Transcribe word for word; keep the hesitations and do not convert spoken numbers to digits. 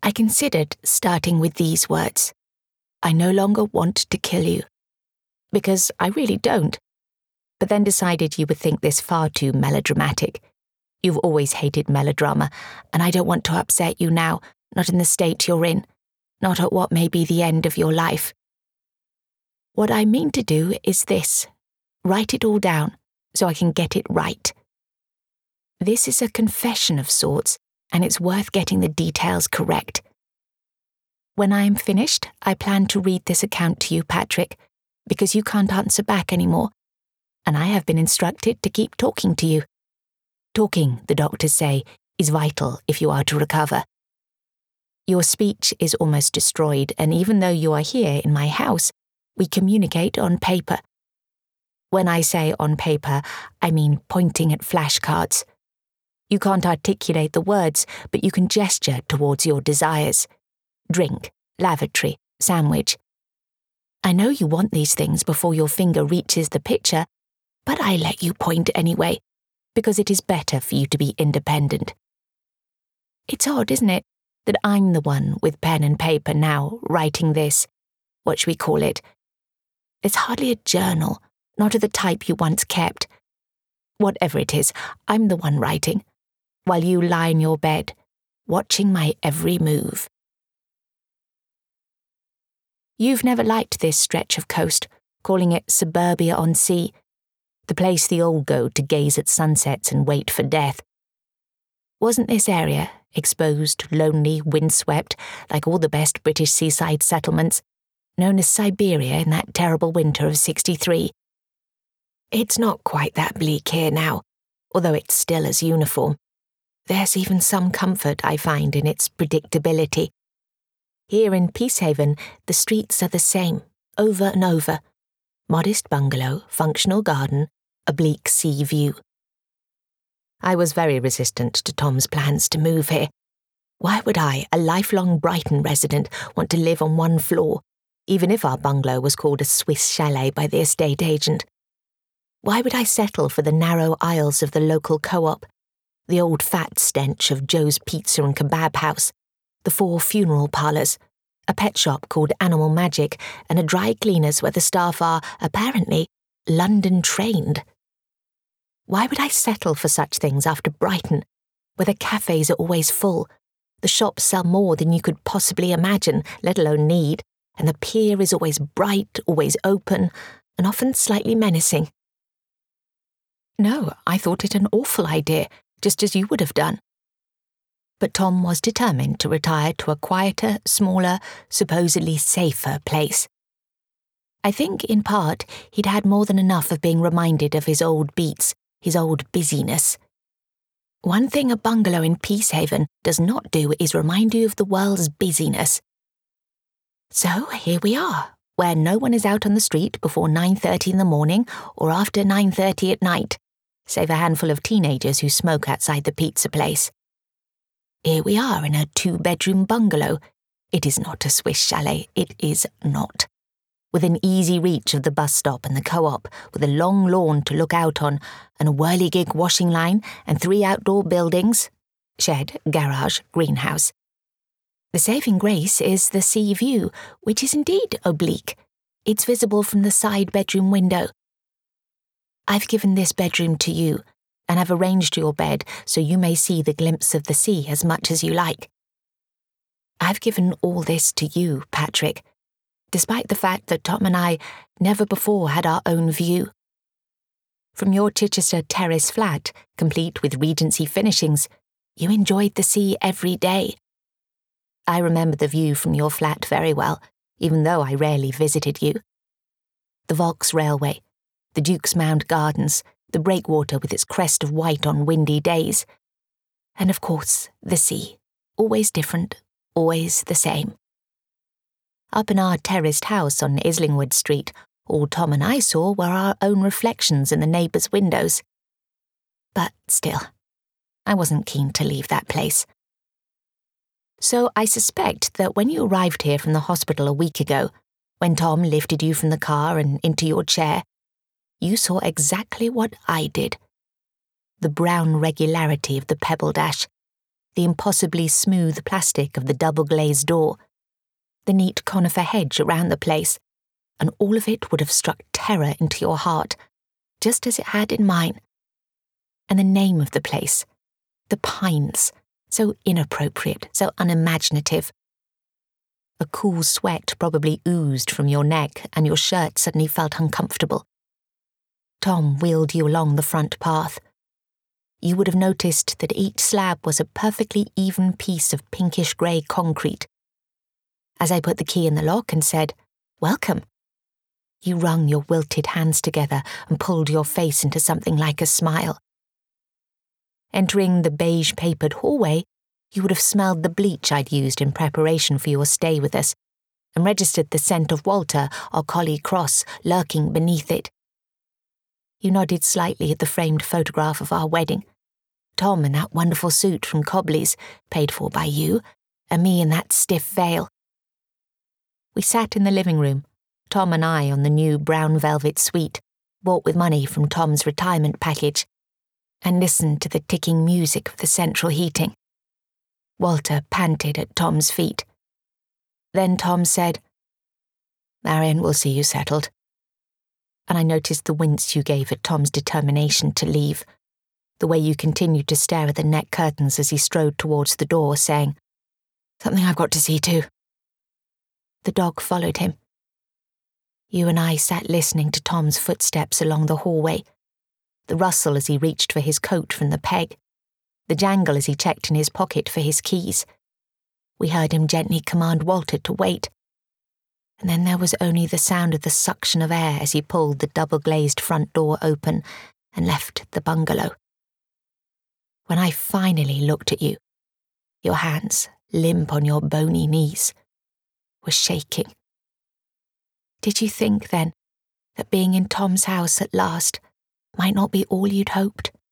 I considered starting with these words. I no longer want to kill you. Because I really don't. But then decided you would think this far too melodramatic. You've always hated melodrama, and I don't want to upset you now, not in the state you're in, not at what may be the end of your life. What I mean to do is this. Write it all down, so I can get it right. This is a confession of sorts, and it's worth getting the details correct. When I am finished, I plan to read this account to you, Patrick, because you can't answer back anymore, and I have been instructed to keep talking to you. Talking, the doctors say, is vital if you are to recover. Your speech is almost destroyed, and even though you are here in my house, we communicate on paper. When I say on paper, I mean pointing at flashcards. You can't articulate the words, but you can gesture towards your desires. Drink, lavatory, sandwich. I know you want these things before your finger reaches the picture, but I let you point anyway, because it is better for you to be independent. It's odd, isn't it, that I'm the one with pen and paper now writing this, what should we call it? It's hardly a journal, not of the type you once kept. Whatever it is, I'm the one writing, while you lie in your bed, watching my every move. You've never liked this stretch of coast, calling it suburbia on sea, the place the old go to gaze at sunsets and wait for death. Wasn't this area, exposed, lonely, windswept, like all the best British seaside settlements, known as Siberia in that terrible winter of sixty-three? It's not quite that bleak here now, although it's still as uniform. There's even some comfort I find in its predictability. Here in Peacehaven, the streets are the same, over and over. Modest bungalow, functional garden, oblique sea view. I was very resistant to Tom's plans to move here. Why would I, a lifelong Brighton resident, want to live on one floor, even if our bungalow was called a Swiss chalet by the estate agent? Why would I settle for the narrow aisles of the local co-op, the old fat stench of Joe's Pizza and Kebab House, the four funeral parlours, a pet shop called Animal Magic, and a dry cleaners where the staff are, apparently, London-trained? Why would I settle for such things after Brighton, where the cafes are always full, the shops sell more than you could possibly imagine, let alone need, and the pier is always bright, always open, and often slightly menacing? No, I thought it an awful idea, just as you would have done. But Tom was determined to retire to a quieter, smaller, supposedly safer place. I think, in part, he'd had more than enough of being reminded of his old beats, his old busyness. One thing a bungalow in Peacehaven does not do is remind you of the world's busyness. So here we are, where no one is out on the street before nine thirty in the morning or after nine thirty at night, save a handful of teenagers who smoke outside the pizza place. Here we are in a two-bedroom bungalow. It is not a Swiss chalet, it is not. Within easy reach of the bus stop and the co-op, with a long lawn to look out on, and a whirligig washing line, and three outdoor buildings, shed, garage, greenhouse. The saving grace is the sea view, which is indeed oblique. It's visible from the side bedroom window. I've given this bedroom to you, and have arranged your bed so you may see the glimpse of the sea as much as you like. I've given all this to you, Patrick, despite the fact that Tom and I never before had our own view. From your Chichester terrace flat, complete with Regency finishings, you enjoyed the sea every day. I remember the view from your flat very well, even though I rarely visited you. The Volks Railway, the Duke's Mound Gardens, the breakwater with its crest of white on windy days. And of course, the sea, always different, always the same. Up in our terraced house on Islingwood Street, all Tom and I saw were our own reflections in the neighbours' windows. But still, I wasn't keen to leave that place. So I suspect that when you arrived here from the hospital a week ago, when Tom lifted you from the car and into your chair, you saw exactly what I did. The brown regularity of the pebble dash, the impossibly smooth plastic of the double-glazed door, the neat conifer hedge around the place, and all of it would have struck terror into your heart, just as it had in mine. And the name of the place, The Pines, so inappropriate, so unimaginative. A cool sweat probably oozed from your neck, and your shirt suddenly felt uncomfortable. Tom wheeled you along the front path. You would have noticed that each slab was a perfectly even piece of pinkish-grey concrete. As I put the key in the lock and said, "Welcome," you wrung your wilted hands together and pulled your face into something like a smile. Entering the beige-papered hallway, you would have smelled the bleach I'd used in preparation for your stay with us, and registered the scent of Walter, our collie Cross, lurking beneath it. You nodded slightly at the framed photograph of our wedding, Tom in that wonderful suit from Cobley's, paid for by you, and me in that stiff veil. We sat in the living room, Tom and I on the new brown velvet suite, bought with money from Tom's retirement package, and listened to the ticking music of the central heating. Walter panted at Tom's feet. Then Tom said, "Marion, we'll see you settled." And I noticed the wince you gave at Tom's determination to leave, the way you continued to stare at the net curtains as he strode towards the door, saying, "Something I've got to see to." The dog followed him. You and I sat listening to Tom's footsteps along the hallway, the rustle as he reached for his coat from the peg, the jangle as he checked in his pocket for his keys. We heard him gently command Walter to wait, and then there was only the sound of the suction of air as he pulled the double-glazed front door open and left the bungalow. When I finally looked at you, your hands, limp on your bony knees, were shaking. Did you think, then, that being in Tom's house at last might not be all you'd hoped?